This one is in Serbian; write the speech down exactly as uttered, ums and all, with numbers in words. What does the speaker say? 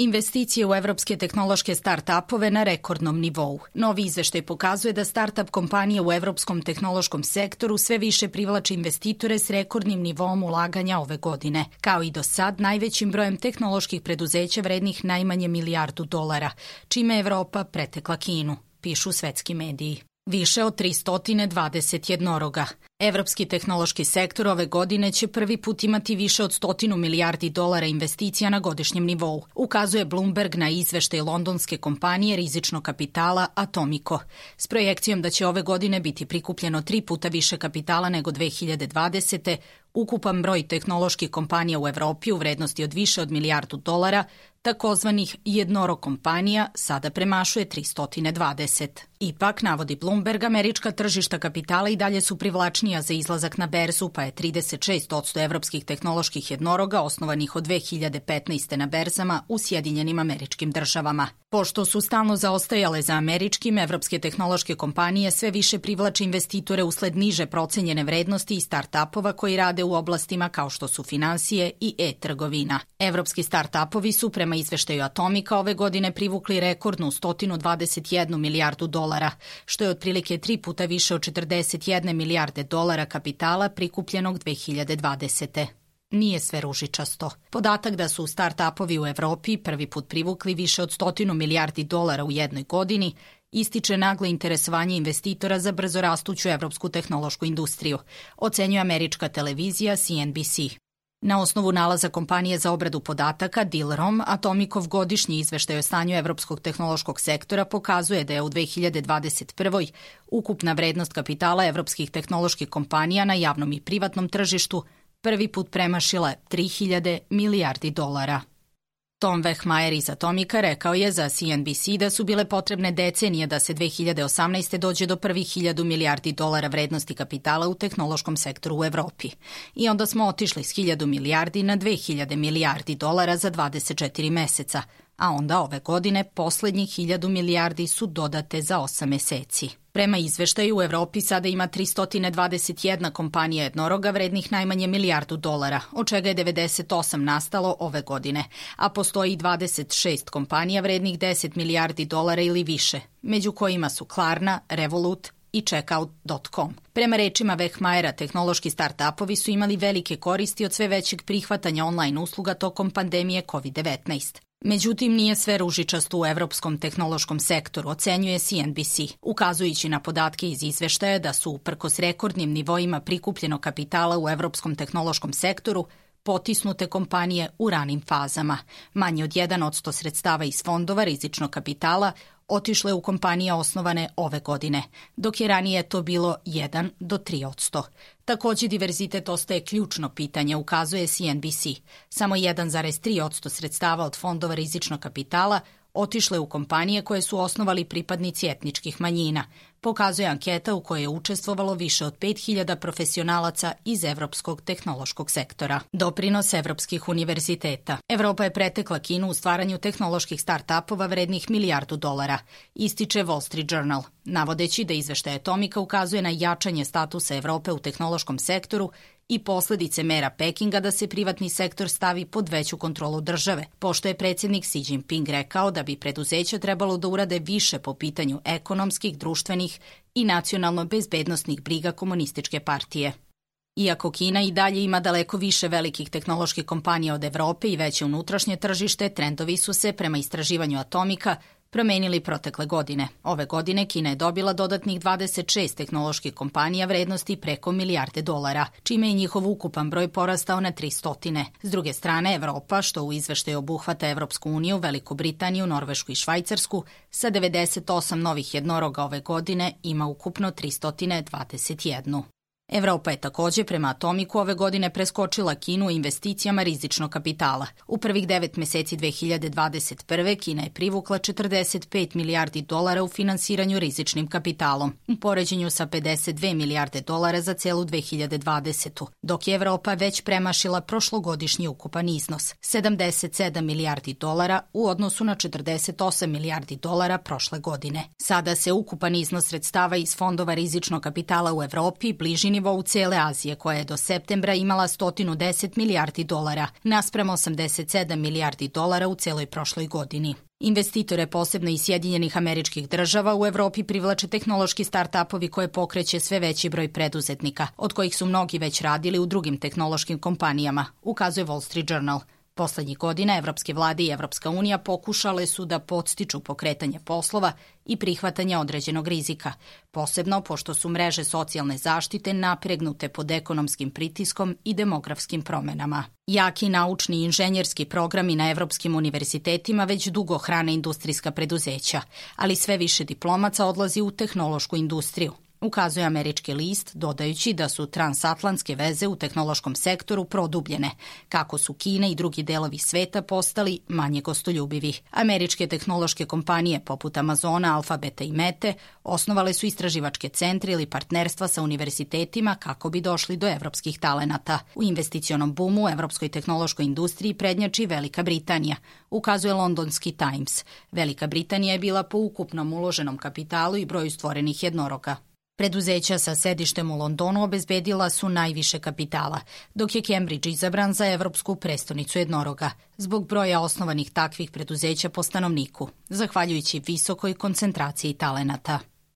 Investicije u evropske tehnološke start-upove na rekordnom nivou. Novi izveštaj pokazuje da start-up kompanije u evropskom tehnološkom sektoru sve više privlače investitore s rekordnim nivoom ulaganja ove godine, kao i do sad najvećim brojem tehnoloških preduzeća vrednih najmanje milijardu dolara, čime je Evropa pretekla Kinu, pišu svetski mediji. Više od tristo dvadeset jednoroga. Evropski tehnološki sektor ove godine će prvi put imati više od stotinu milijardi dolara investicija na godišnjem nivou, ukazuje Bloomberg na izveštaj londonske kompanije rizičnog kapitala Atomico, s projekcijom da će ove godine biti prikupljeno tri puta više kapitala nego dve hiljade dvadesete. Ukupan broj tehnoloških kompanija u Evropi u vrednosti od više od milijardu dolara, takozvanih jednorog kompanija, sada premašuje tristo dvadeset. Ipak, navodi Bloomberg, američka tržišta kapitala i dalje su privlačnija za izlazak na berzu, pa je trideset šest posto evropskih tehnoloških jednoroga osnovanih od dve hiljade petnaeste. na berzama u Sjedinjenim Američkim Državama. Pošto su stalno zaostajale za američkim, evropske tehnološke kompanije sve više privlače investitore usled niže procenjene vrednosti i start-upova koji rade u oblastima kao što su finansije i e-trgovina. Evropski start-upovi su prema izveštaju Atomica ove godine privukli rekordnu sto dvadeset jednu milijardu dolara, što je otprilike tri puta više od četrdeset jedne milijarde dolara kapitala prikupljenog dve hiljade dvadesete. Nije sve ružičasto. Podatak da su start-upovi u Evropi prvi put privukli više od stotinu milijardi dolara u jednoj godini ističe naglo interesovanje investitora za brzo rastuću evropsku tehnološku industriju, ocenjuje američka televizija C N B C. Na osnovu nalaza kompanije za obradu podataka Dealerom, Atomicov godišnji izveštaj o stanju evropskog tehnološkog sektora pokazuje da je u dve hiljade dvadeset prvoj. ukupna vrednost kapitala evropskih tehnoloških kompanija na javnom i privatnom tržištu prvi put premašila tri hiljade milijardi dolara. Tom Vehmajer iz Atomica rekao je za C N B C da su bile potrebne decenije da se dve hiljade osamnaeste. dođe do prvih hiljadu milijardi dolara vrednosti kapitala u tehnološkom sektoru u Evropi. I onda smo otišli s hiljadu milijardi na dve hiljade milijardi dolara za dvadeset četiri meseca, a onda ove godine poslednjih hiljadu milijardi su dodate za osam meseci. Prema izveštaju, u Evropi sada ima tristo dvadeset jedna kompanija jednoroga vrednih najmanje milijardu dolara, od čega je devedeset osam nastalo ove godine, a postoji dvadeset šest kompanija vrednih deset milijardi dolara ili više, među kojima su Klarna, Revolut i Checkout dot com. Prema rečima Vehmajera, tehnološki start-upovi su imali velike koristi od sve većeg prihvatanja online usluga tokom pandemije kovid devetnaest. Međutim, nije sve ružičasto u evropskom tehnološkom sektoru, ocenjuje C N B C, ukazujući na podatke iz izveštaja da su uprkos rekordnim nivoima prikupljenog kapitala u evropskom tehnološkom sektoru potisnute kompanije u ranim fazama. Manje od jedan posto sredstava iz fondova rizičnog kapitala otišlo je u kompanije osnovane ove godine, dok je ranije to bilo jedan do tri posto. Takođe, diverzitet ostaje ključno pitanje, ukazuje C N B C. Samo jedan zarez tri posto sredstava od fondova rizičnog kapitala otišle u kompanije koje su osnovali pripadnici etničkih manjina, pokazuje anketa u kojoj je učestvovalo više od pet hiljada profesionalaca iz evropskog tehnološkog sektora. Doprinos evropskih univerziteta. Evropa je pretekla Kinu u stvaranju tehnoloških start-upova vrednih milijardu dolara, ističe Wall Street Journal, navodeći da izveštaj Atomica ukazuje na jačanje statusa Evrope u tehnološkom sektoru i posledice mera Pekinga da se privatni sektor stavi pod veću kontrolu države, pošto je predsjednik Xi Jinping rekao da bi preduzeća trebalo da urade više po pitanju ekonomskih, društvenih i nacionalno bezbednosnih briga komunističke partije. Iako Kina i dalje ima daleko više velikih tehnoloških kompanija od Evrope i veće unutrašnje tržište, trendovi su se, prema istraživanju Atomica, promenili protekle godine. Ove godine Kina je dobila dodatnih dvadeset šest tehnoloških kompanija vrednosti preko milijarde dolara, čime je njihov ukupan broj porastao na tristo. S druge strane, Evropa, što u izveštaju obuhvata Evropsku uniju, Veliku Britaniju, Norvešku i Švajcarsku, sa devedeset osam novih jednoroga ove godine ima ukupno tristo dvadeset jedan. Evropa je takođe prema Atomicu ove godine preskočila Kinu u investicijama rizičnog kapitala. U prvih devet meseci dve hiljade dvadeset prve. Kina je privukla četrdeset pet milijardi dolara u finansiranju rizičnim kapitalom, u poređenju sa pedeset dve milijarde dolara za celu dve hiljade dvadesetu. dok je Evropa već premašila prošlogodišnji ukupan iznos, sedamdeset sedam milijardi dolara u odnosu na četrdeset osam milijardi dolara prošle godine. Sada se ukupan iznos sredstava iz fondova rizičnog kapitala u Evropi bliži nivou nivou cele Azije, koja je do septembra imala sto deset milijardi dolara, naspram osamdeset sedam milijardi dolara u celoj prošloj godini. Investitore, posebno iz Sjedinjenih Američkih Država, u Evropi privlače tehnološki start-upovi koje pokreće sve veći broj preduzetnika, od kojih su mnogi već radili u drugim tehnološkim kompanijama, ukazuje Wall Street Journal. Poslednjih godina evropske vlade i Evropska unija pokušale su da podstiču pokretanje poslova i prihvatanje određenog rizika, posebno pošto su mreže socijalne zaštite napregnute pod ekonomskim pritiskom i demografskim promenama. Jaki naučni i inženjerski programi na evropskim univerzitetima već dugo hrane industrijska preduzeća, ali sve više diplomaca odlazi u tehnološku industriju, ukazuje američki list, dodajući da su transatlantske veze u tehnološkom sektoru produbljene, kako su Kina i drugi delovi sveta postali manje gostoljubivi. Američke tehnološke kompanije poput Amazona, Alfabeta i Mete osnovale su istraživačke centre ili partnerstva sa univerzitetima kako bi došli do evropskih talenata. U investicionom bumu u evropskoj tehnološkoj industriji prednjači Velika Britanija, ukazuje londonski Times. Velika Britanija je bila po ukupnom uloženom kapitalu i broju stvorenih jednoroga. Preduzeća sa sedištem u Londonu obezbedila su najviše kapitala, dok je Cambridge izabran za evropsku prestonicu jednoroga, zbog broja osnovanih takvih preduzeća po stanovniku, zahvaljujući visokoj koncentraciji talenata.